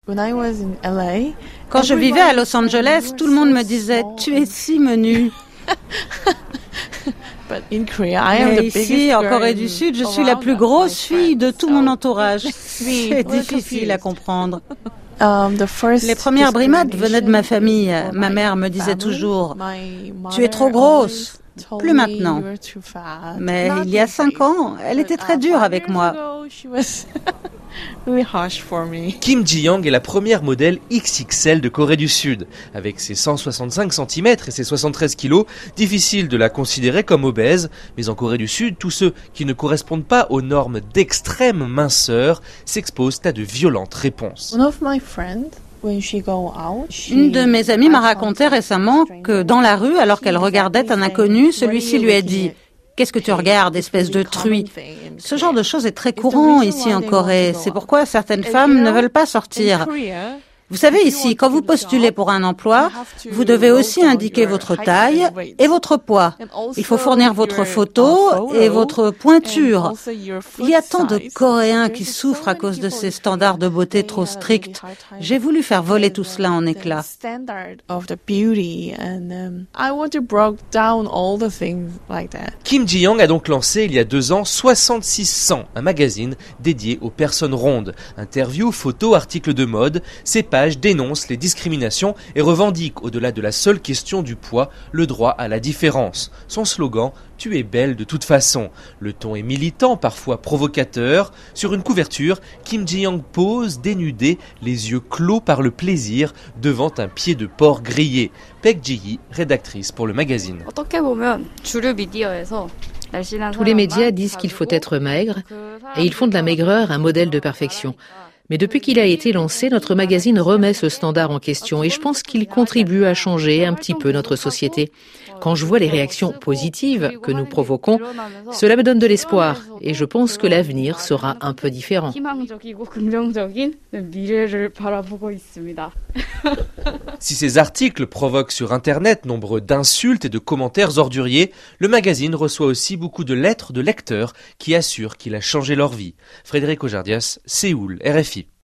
Quand je vivais à Los Angeles, tout le monde me disait « Tu es si menue ». Mais ici, en Corée du Sud, je suis la plus grosse fille de tout mon entourage. C'est difficile à comprendre. Les premières brimades venaient de ma famille. Ma mère me disait toujours « Tu es trop grosse ». Plus maintenant. Mais il y a 5 ans, elle était très dure avec moi. Kim Ji-young est la première modèle XXL de Corée du Sud. Avec ses 165 cm et ses 73 kg, difficile de la considérer comme obèse. Mais en Corée du Sud, tous ceux qui ne correspondent pas aux normes d'extrême minceur s'exposent à de violentes réponses. Une de mes amies m'a raconté récemment que dans la rue, alors qu'elle regardait un inconnu, celui-ci lui a dit « Qu'est-ce que tu regardes, espèce de truie ?» Ce genre de choses est très courant ici en Corée. C'est pourquoi certaines femmes ne veulent pas sortir. Vous savez, ici, quand vous postulez pour un emploi, vous devez aussi indiquer votre taille et votre poids. Il faut fournir votre photo et votre pointure. Il y a tant de Coréens qui souffrent à cause de ces standards de beauté trop stricts. J'ai voulu faire voler tout cela en éclats. Kim Ji-young a donc lancé il y a 2 ans 6600, un magazine dédié aux personnes rondes. Interviews, photos, articles de mode, ces pages dénoncent les discriminations et revendiquent, au-delà de la seule question du poids, le droit à la différence. Son slogan « Tu es belle de toute façon ». Le ton est militant, parfois provocateur. Sur une couverture, Kim Ji-young pose, dénudée, les yeux clos par le plaisir, devant un pied de porc grillé. Paek Ji-hee, rédactrice pour le magazine. Tous les médias disent qu'il faut être maigre et ils font de la maigreur un modèle de perfection. Mais depuis qu'il a été lancé, notre magazine remet ce standard en question et je pense qu'il contribue à changer un petit peu notre société. Quand je vois les réactions positives que nous provoquons, cela me donne de l'espoir et je pense que l'avenir sera un peu différent. Si ces articles provoquent sur Internet nombre d'insultes et de commentaires orduriers, le magazine reçoit aussi beaucoup de lettres de lecteurs qui assurent qu'il a changé leur vie. Frédéric Ojardias, Séoul, RFI.